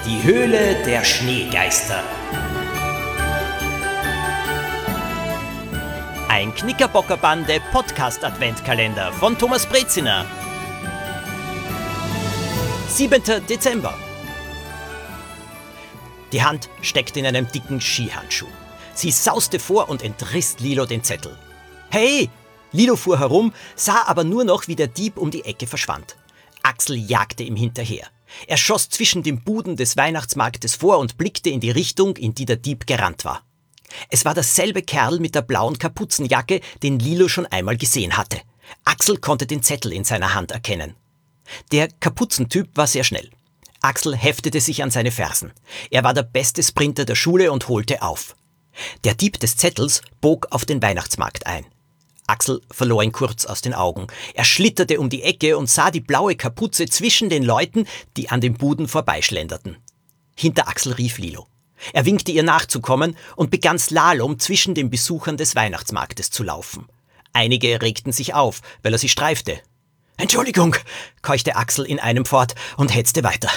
Die Höhle der Schneegeister. Ein Knickerbockerbande Podcast-Adventkalender von Thomas Breziner. 7. Dezember. Die Hand steckte in einem dicken Skihandschuh. Sie sauste vor und entriss Lilo den Zettel. »Hey!« Lilo fuhr herum, sah aber nur noch, wie der Dieb um die Ecke verschwand. Axel jagte ihm hinterher. Er schoss zwischen den Buden des Weihnachtsmarktes vor und blickte in die Richtung, in die der Dieb gerannt war. Es war derselbe Kerl mit der blauen Kapuzenjacke, den Lilo schon einmal gesehen hatte. Axel konnte den Zettel in seiner Hand erkennen. Der Kapuzentyp war sehr schnell. Axel heftete sich an seine Fersen. Er war der beste Sprinter der Schule und holte auf. Der Dieb des Zettels bog auf den Weihnachtsmarkt ein. Axel verlor ihn kurz aus den Augen. Er schlitterte um die Ecke und sah die blaue Kapuze zwischen den Leuten, die an den Buden vorbeischlenderten. Hinter Axel rief Lilo. Er winkte ihr nachzukommen und begann Slalom zwischen den Besuchern des Weihnachtsmarktes zu laufen. Einige regten sich auf, weil er sie streifte. »Entschuldigung«, keuchte Axel in einem fort und hetzte weiter.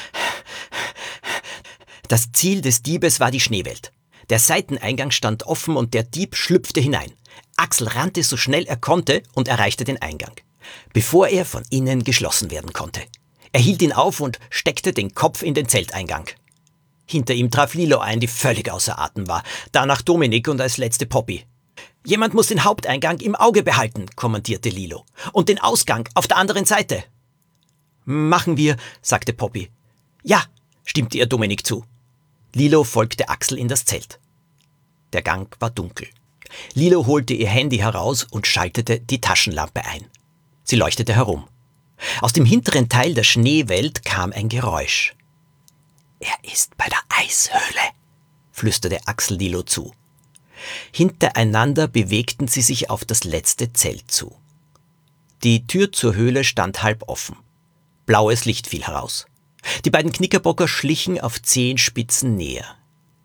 Das Ziel des Diebes war die Schneewelt. Der Seiteneingang stand offen und der Dieb schlüpfte hinein. Axel rannte so schnell er konnte und erreichte den Eingang, bevor er von innen geschlossen werden konnte. Er hielt ihn auf und steckte den Kopf in den Zelteingang. Hinter ihm traf Lilo ein, die völlig außer Atem war, danach Dominik und als letzte Poppy. »Jemand muss den Haupteingang im Auge behalten«, kommandierte Lilo, »und den Ausgang auf der anderen Seite.« »Machen wir«, sagte Poppy. »Ja«, stimmte ihr Dominik zu. Lilo folgte Axel in das Zelt. Der Gang war dunkel. Lilo holte ihr Handy heraus und schaltete die Taschenlampe ein. Sie leuchtete herum. Aus dem hinteren Teil der Schneewelt kam ein Geräusch. »Er ist bei der Eishöhle«, flüsterte Axel Lilo zu. Hintereinander bewegten sie sich auf das letzte Zelt zu. Die Tür zur Höhle stand halb offen. Blaues Licht fiel heraus. Die beiden Knickerbocker schlichen auf Zehenspitzen näher.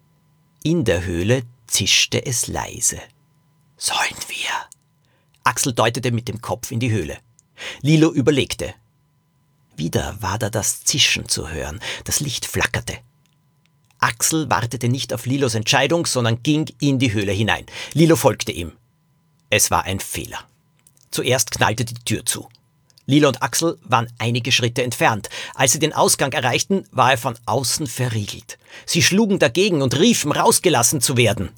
In der Höhle zischte es leise. »Sollen wir?« Axel deutete mit dem Kopf in die Höhle. Lilo überlegte. Wieder war da das Zischen zu hören. Das Licht flackerte. Axel wartete nicht auf Lilos Entscheidung, sondern ging in die Höhle hinein. Lilo folgte ihm. Es war ein Fehler. Zuerst knallte die Tür zu. Lilo und Axel waren einige Schritte entfernt. Als sie den Ausgang erreichten, war er von außen verriegelt. Sie schlugen dagegen und riefen, rausgelassen zu werden.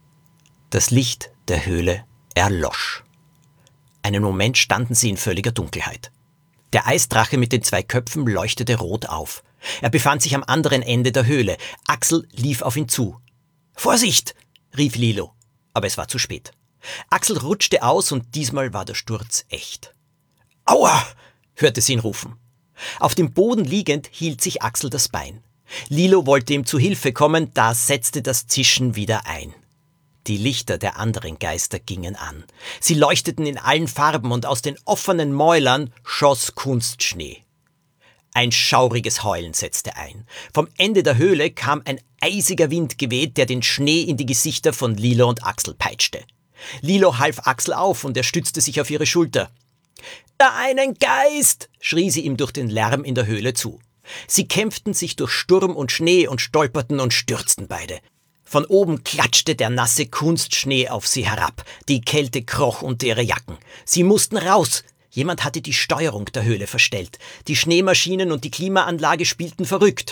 Das Licht der Höhle erlosch. Einen Moment standen sie in völliger Dunkelheit. Der Eisdrache mit den 2 Köpfen leuchtete rot auf. Er befand sich am anderen Ende der Höhle. Axel lief auf ihn zu. »Vorsicht«, rief Lilo, aber es war zu spät. Axel rutschte aus und diesmal war der Sturz echt. »Aua«, hörte sie ihn rufen. Auf dem Boden liegend hielt sich Axel das Bein. Lilo wollte ihm zu Hilfe kommen, da setzte das Zischen wieder ein. Die Lichter der anderen Geister gingen an. Sie leuchteten in allen Farben und aus den offenen Mäulern schoss Kunstschnee. Ein schauriges Heulen setzte ein. Vom Ende der Höhle kam ein eisiger Wind geweht, der den Schnee in die Gesichter von Lilo und Axel peitschte. Lilo half Axel auf und er stützte sich auf ihre Schulter. »Da einen Geist«, schrie sie ihm durch den Lärm in der Höhle zu. Sie kämpften sich durch Sturm und Schnee und stolperten und stürzten beide. Von oben klatschte der nasse Kunstschnee auf sie herab. Die Kälte kroch unter ihre Jacken. Sie mussten raus. Jemand hatte die Steuerung der Höhle verstellt. Die Schneemaschinen und die Klimaanlage spielten verrückt.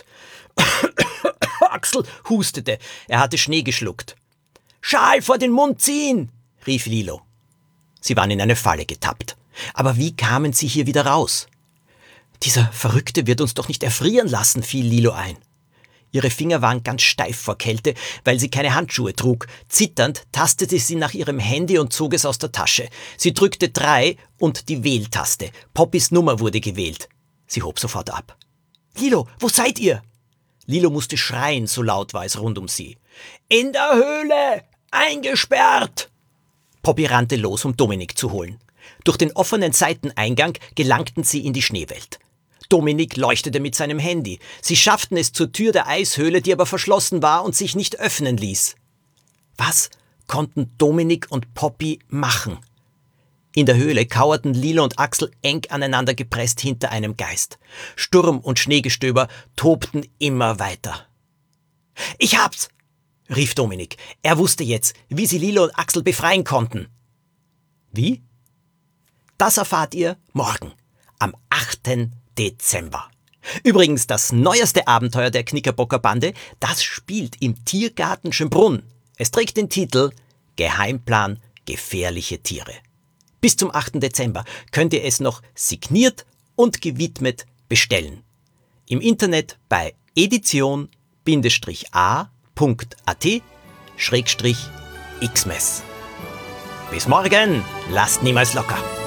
Axel hustete. Er hatte Schnee geschluckt. »Schal vor den Mund ziehen«, rief Lilo. Sie waren in eine Falle getappt. Aber wie kamen sie hier wieder raus? »Dieser Verrückte wird uns doch nicht erfrieren lassen«, fiel Lilo ein. Ihre Finger waren ganz steif vor Kälte, weil sie keine Handschuhe trug. Zitternd tastete sie nach ihrem Handy und zog es aus der Tasche. Sie drückte 3 und die Wähltaste. Poppys Nummer wurde gewählt. Sie hob sofort ab. »Lilo, wo seid ihr?« Lilo musste schreien, so laut war es rund um sie. »In der Höhle! Eingesperrt!« Poppy rannte los, um Dominik zu holen. Durch den offenen Seiteneingang gelangten sie in die Schneewelt. Dominik leuchtete mit seinem Handy. Sie schafften es zur Tür der Eishöhle, die aber verschlossen war und sich nicht öffnen ließ. Was konnten Dominik und Poppy machen? In der Höhle kauerten Lilo und Axel eng aneinander gepresst hinter einem Geist. Sturm und Schneegestöber tobten immer weiter. »Ich hab's«, rief Dominik. Er wusste jetzt, wie sie Lilo und Axel befreien konnten. Wie? Das erfahrt ihr morgen, am 8. Dezember. Übrigens, das neueste Abenteuer der Knickerbocker-Bande, das spielt im Tiergarten Schönbrunn. Es trägt den Titel Geheimplan Gefährliche Tiere. Bis zum 8. Dezember könnt ihr es noch signiert und gewidmet bestellen. Im Internet bei edition-a.at/xmess. Bis morgen, lasst niemals locker!